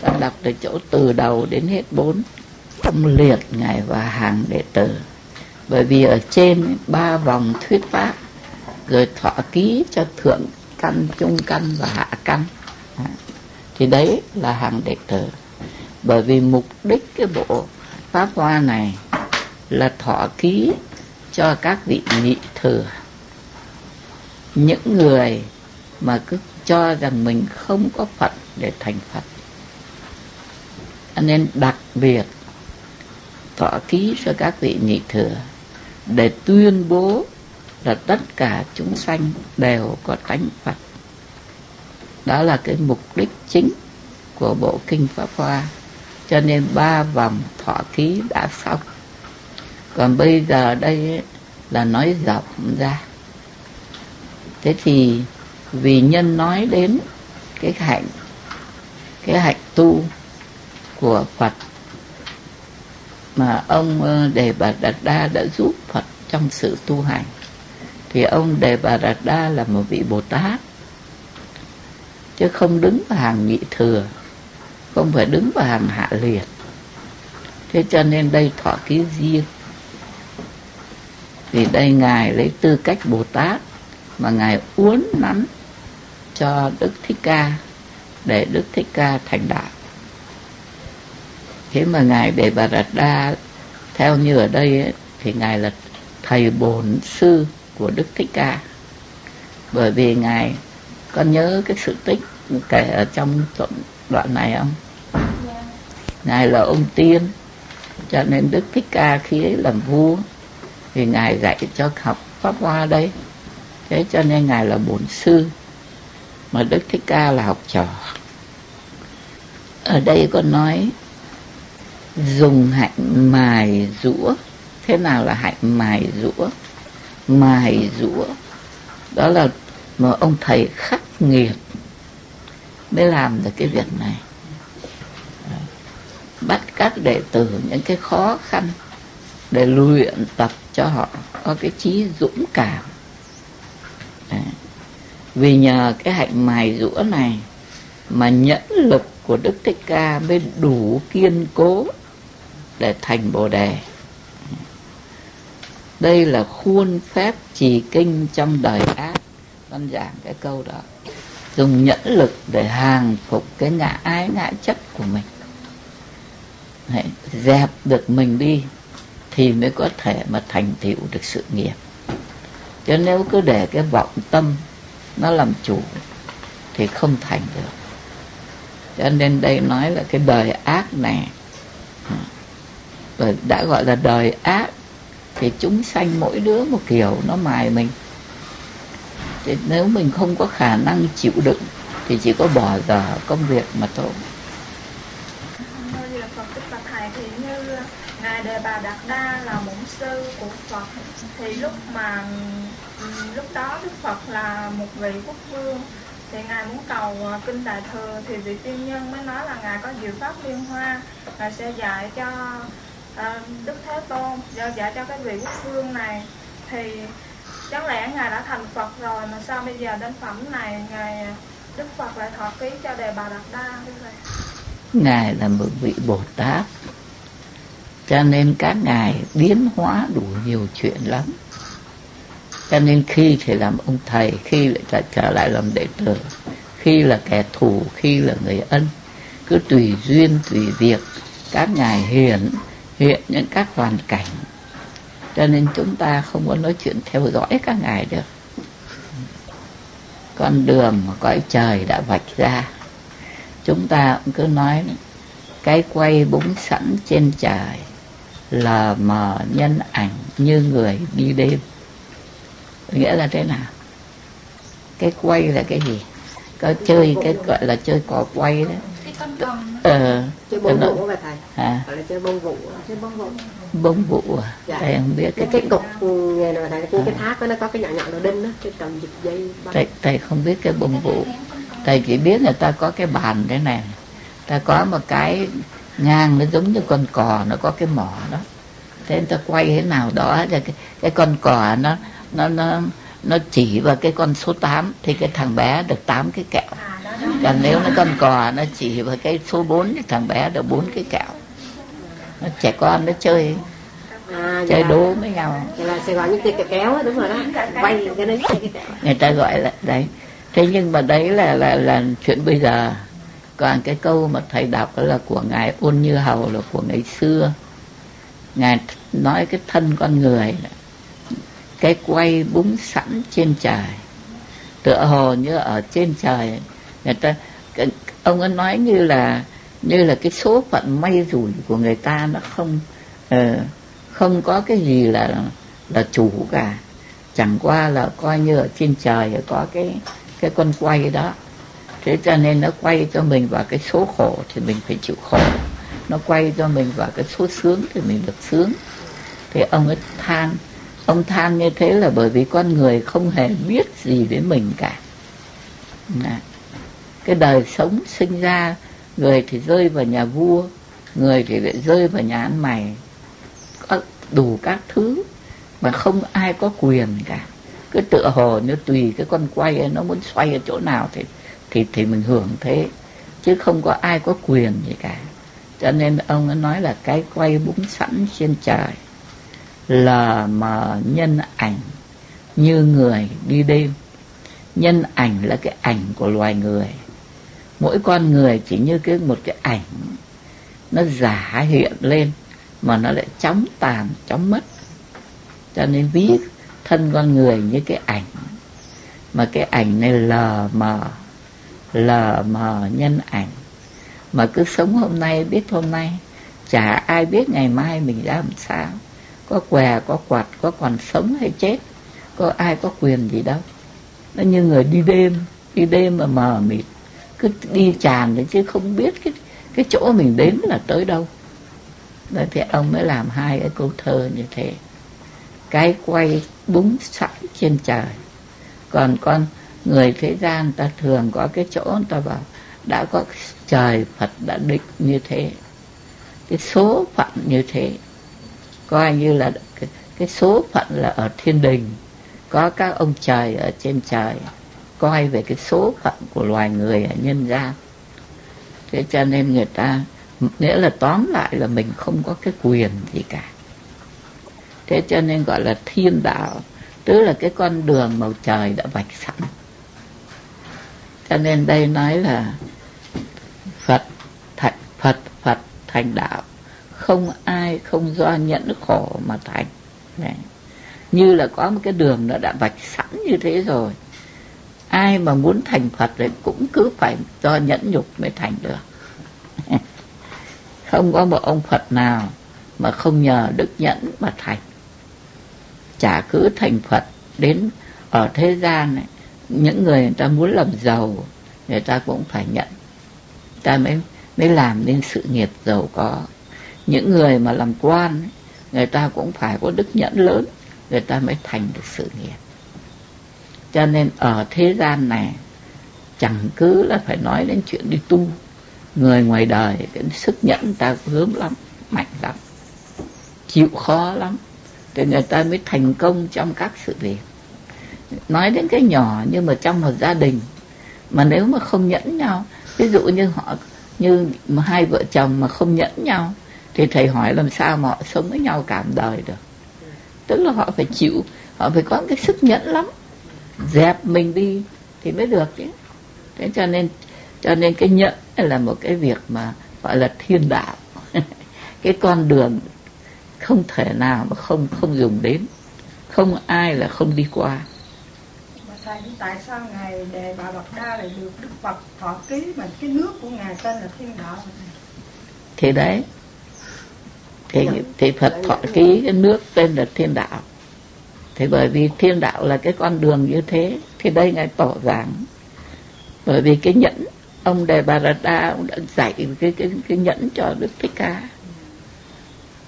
Ta đọc từ chỗ từ đầu đến hết 4, trong liệt Ngài vào hàng đệ tử. Bởi vì ở trên 3 vòng thuyết pháp, rồi thọ ký cho thượng căn, trung căn và hạ căn, thì đấy là hàng đệ tử. Bởi vì mục đích cái bộ pháp hoa này là thọ ký cho các vị nhị thừa, những người mà cứ cho rằng mình không có Phật để thành Phật. Nên đặc biệt thọ ký cho các vị nhị thừa để tuyên bố là tất cả chúng sanh đều có tánh Phật. Đó là cái mục đích chính của bộ kinh Pháp Hoa. Cho nên 3 vòng thọ ký đã xong. Còn bây giờ đây là nói rộng ra. Thế thì vì nhân nói đến cái hạnh tu của Phật mà ông Đề Bà Đạt Đa đã giúp Phật trong sự tu hành, thì ông Đề Bà Đạt Đa là một vị Bồ Tát, chứ không đứng vào hàng nhị thừa, không phải đứng vào hàng hạ liệt. Thế cho nên đây thọ ký riêng. Vì đây Ngài lấy tư cách Bồ Tát mà Ngài uốn nắn cho Đức Thích Ca để Đức Thích Ca thành đạo. Thế mà Ngài Đề Bà Đạt Đa theo như ở đây ấy, thì Ngài là thầy bổn sư của Đức Thích Ca. Bởi vì Ngài có nhớ cái sự tích kể ở trong đoạn này không? Ngài là ông tiên, cho nên Đức Thích Ca khi ấy làm vua thì Ngài dạy cho học Pháp Hoa đây. Thế cho nên Ngài là bổn sư, mà Đức Thích Ca là học trò. Ở đây có nói dùng hạnh mài rũa. Thế nào là hạnh mài rũa? Mài rũa đó là mà ông thầy khắc nghiệt mới làm được cái việc này. Bắt các đệ tử những cái khó khăn để luyện tập cho họ có cái trí dũng cảm. Vì nhờ cái hạnh mài rũa này mà nhẫn lực của Đức Thích Ca mới đủ kiên cố để thành Bồ Đề. Đây là khuôn phép trì kinh trong đời ác. Con giảng cái câu đó, dùng nhẫn lực để hàng phục cái ngã ái ngã chấp của mình. Đấy, dẹp được mình đi thì mới có thể mà thành tựu được sự nghiệp. Chứ nếu cứ để cái vọng tâm nó làm chủ thì không thành được. Cho nên đây nói là cái đời ác này, rồi đã gọi là đời ác thì chúng sanh mỗi đứa một kiểu nó mài mình. Thì nếu mình không có khả năng chịu đựng thì chỉ có bỏ dở công việc mà thôi. Như là Phật Đức Bạch Thầy thì như Ngài Đề Bà Đạt Đa là bổn sư của Phật, thì lúc đó Đức Phật là một vị quốc vương, thì Ngài muốn cầu kinh Đại Thừa, thì vị tiên nhân mới nói là Ngài có diệu pháp liên hoa, Ngài sẽ dạy cho Đức Thế Tôn, dạy cho cái vị quốc vương này. Thì chẳng lẽ Ngài đã thành Phật rồi mà sao bây giờ đến phẩm này Ngài Đức Phật lại thọ ký cho Đề Bà Đạt Đa như vậy? Ngài là một vị Bồ Tát, cho nên các ngài biến hóa đủ nhiều chuyện lắm. Cho nên khi thì làm ông thầy, khi lại trở lại làm đệ tử, khi là kẻ thù, khi là người ân, cứ tùy duyên tùy việc các ngài hiện những các hoàn cảnh. Cho nên chúng ta không có nói chuyện theo dõi các ngài được. Con đường mà cõi trời đã vạch ra, chúng ta cũng cứ nói cái quay búng sẵn trên trời, lờ mờ nhân ảnh như người đi đêm. Nghĩa là thế nào? Cái quay là cái gì? Có chơi cái gọi là chơi cò quay đấy. Cái con rồng. Chơi bông vụ vậy thầy. Gọi là chơi bông vụ. Bông vụ à? Dạ. Thầy không biết cái cục này là thầy, cái thác đó nó có cái nhọn nhọn đầu đinh đó, cái cầm giật dây băng. Thầy không biết cái bông vụ. Thầy chỉ biết người ta có cái bàn thế này, ta có một cái ngang nó giống như con cò, nó có cái mỏ đó. Thế người ta quay thế nào đó, cái con cò nó chỉ vào cái con số 8 thì cái thằng bé được 8 cái kẹo. Còn nếu nó con cò nó chỉ vào cái số 4 thì thằng bé được 4 cái kẹo. Nó trẻ con nó chơi đố với nhau. Là Sài Gòn như chơi kéo đúng rồi đó. Quay cái đấy cái kẹo. Người ta gọi là đấy. Thế nhưng mà đấy là chuyện bây giờ. Còn cái câu mà thầy đọc đó là của ngài Ôn Như Hầu, là của ngày xưa. Ngài nói cái thân con người là cái quay búng sẵn trên trời, tựa hồ như ở trên trời. Người ta, ông ấy nói như là cái số phận may rủi của người ta nó không có cái gì là chủ cả, chẳng qua là coi như ở trên trời có cái con quay đó. Thế cho nên nó quay cho mình vào cái số khổ thì mình phải chịu khổ, nó quay cho mình vào cái số sướng thì mình được sướng. Thì ông ấy than như thế là bởi vì con người không hề biết gì đến mình cả. Cái đời sống sinh ra, người thì rơi vào nhà vua, người thì lại rơi vào nhà ăn mày, có đủ các thứ mà không ai có quyền cả. Cứ tựa hồ như tùy cái con quay ấy, nó muốn xoay ở chỗ nào thì mình hưởng thế, chứ không có ai có quyền gì cả. Cho nên ông ấy nói là cái quay búng sẵn trên trời, lờ mờ nhân ảnh như người đi đêm. Nhân ảnh là cái ảnh của loài người. Mỗi con người chỉ như một cái ảnh, nó giả hiện lên mà nó lại chóng tàn, chóng mất. Cho nên ví thân con người như cái ảnh, mà cái ảnh này lờ mờ nhân ảnh. Mà cứ sống hôm nay biết hôm nay, chả ai biết ngày mai mình ra làm sao, có què có quặt, có còn sống hay chết, có ai có quyền gì đâu. Nó như người đi đêm mà mờ mịt, cứ đi tràn đấy chứ không biết cái chỗ mình đến là tới đâu. Đấy thì ông mới làm hai cái câu thơ như thế. Cái quay búng sẵn trên trời. Còn con người thế gian ta thường có cái chỗ người ta bảo đã có trời Phật đã định như thế, cái số phận như thế, coi như là cái số phận là ở thiên đình, có các ông trời ở trên trời coi về cái số phận của loài người ở nhân gian. Thế cho nên người ta, nghĩa là tóm lại là mình không có cái quyền gì cả. Thế cho nên gọi là thiên đạo, tức là cái con đường màu trời đã vạch sẵn. Cho nên đây nói là Phật thành đạo, không ai không do nhẫn khổ mà thành. Đấy. Như là có một cái đường nó đã vạch sẵn như thế rồi. Ai mà muốn thành Phật thì cũng cứ phải do nhẫn nhục mới thành được. Không có một ông Phật nào mà không nhờ đức nhẫn mà thành. Chả cứ thành Phật đến ở thế gian này, những người ta muốn làm giàu, người ta cũng phải nhận, ta mới làm nên sự nghiệp giàu có. Những người mà làm quan, người ta cũng phải có đức nhẫn lớn, người ta mới thành được sự nghiệp. Cho nên ở thế gian này chẳng cứ là phải nói đến chuyện đi tu. Người ngoài đời cái sức nhẫn ta gớm lắm, mạnh lắm, chịu khó lắm, thì người ta mới thành công trong các sự việc. Nói đến cái nhỏ nhưng mà trong một gia đình mà nếu mà không nhẫn nhau, ví dụ như hai vợ chồng mà không nhẫn nhau, thì thầy hỏi làm sao mà họ sống với nhau cả đời được. Tức là họ phải chịu, họ phải có cái sức nhẫn lắm, dẹp mình đi thì mới được chứ. Thế cho nên cái nhẫn là một cái việc mà gọi là thiên đạo. Cái con đường không thể nào mà không dùng đến, không ai là không đi qua. Mà thầy, tại sao ngài Đề Bà Đạt Đa lại được Đức Phật thọ ký mà cái nước của ngài tên là thiên đạo? Thì đấy, thì Phật thọ ký cái nước tên là thiên đạo. Thì bởi vì thiên đạo là cái con đường như thế, thì đây ngài tỏ giảng. Bởi vì cái nhẫn, ông Đề Bà Đạt Đa ông đã dạy cái nhẫn cho Đức Thích Ca.